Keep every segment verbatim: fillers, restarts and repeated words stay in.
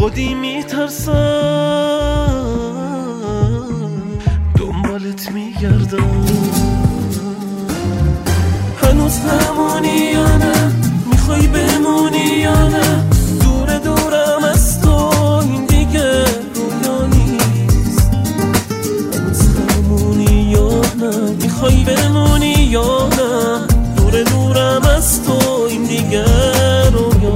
خودی میترسم، دنبالت میگردم. هنوز همونی یا نه؟ میخوای بمونی یا نه؟ دور دورم از تو این دیگه رویا نیست. هنوز همونی یا نه؟ میخوای بمونی یا نه؟ دور دورم از تو این دیگه رویا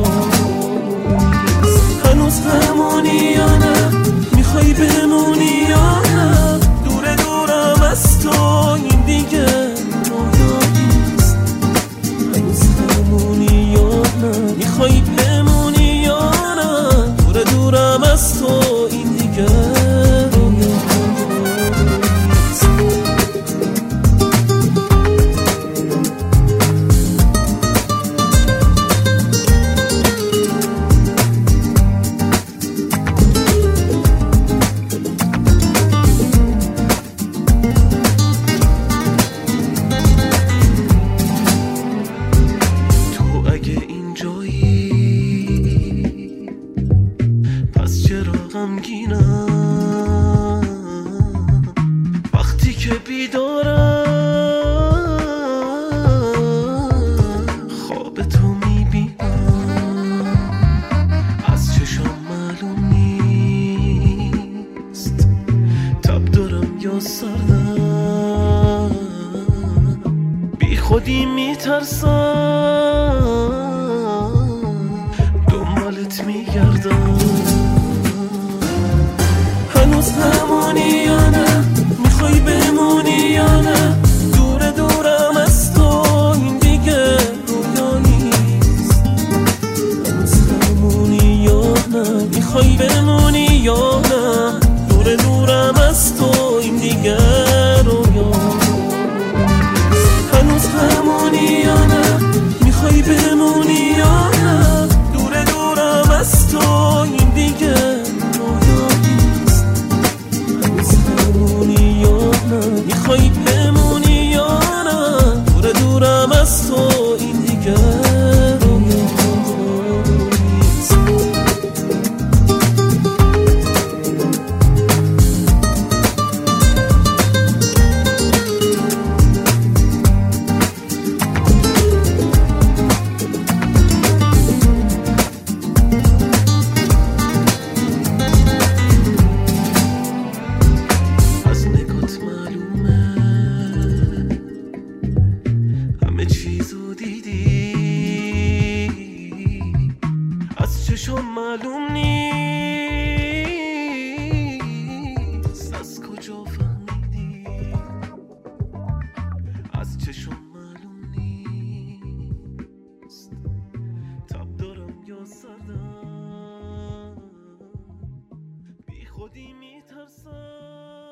نیست. هنوز همونی یا نه؟ میخوای بمونی یا نه؟ دور دورم از تو این دیگه رویا نیست. هنوز همونی یا نه؟ میخوای بمونی یا نه؟ دور دورم از تو این دیگه رویا نیست. غمگینم وقتی که بیدارم، خواب تو میبینم، از چشام معلوم نیست تب دارم یا سردم. بی خودی میترسم، دنبالت میگردم. هنوز همونی یا نه؟ میخوای بمونی یا نه؟ دور دورم از تو این دیگه رویا نیست. هنوز همونی یا نه؟ میخوای بمونی یا نه؟ دور دورم از تو این دیگه رویا نیست. هنوز همونی یا نه؟ میخوای بمونی یا نه؟ دور دورم از تو این دیگه میخوای بمونی یا نه؟ دور دورم از تو این دیگه رویا نیست. از چشم معلوم نیست از کجا فهمیدی. از چشم معلوم نیست تب دارم یا سردم. بی خودی میترسم.